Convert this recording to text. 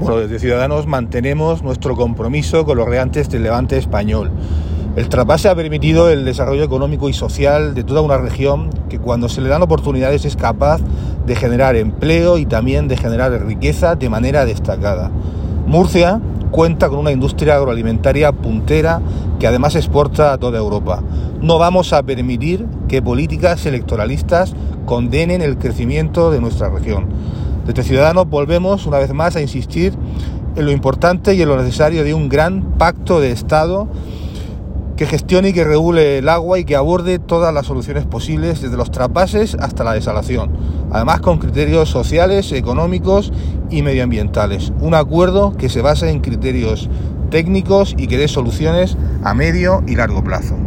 Bueno, desde Ciudadanos mantenemos nuestro compromiso con los regantes del Levante español. El traspase ha permitido el desarrollo económico y social de toda una región que, cuando se le dan oportunidades, es capaz de generar empleo y también de generar riqueza de manera destacada. Murcia cuenta con una industria agroalimentaria puntera que además exporta a toda Europa. No vamos a permitir que políticas electoralistas condenen el crecimiento de nuestra región. Desde Ciudadanos volvemos una vez más a insistir en lo importante y en lo necesario de un gran pacto de Estado que gestione y que regule el agua y que aborde todas las soluciones posibles, desde los trasvases hasta la desalación, además con criterios sociales, económicos y medioambientales. Un acuerdo que se base en criterios técnicos y que dé soluciones a medio y largo plazo.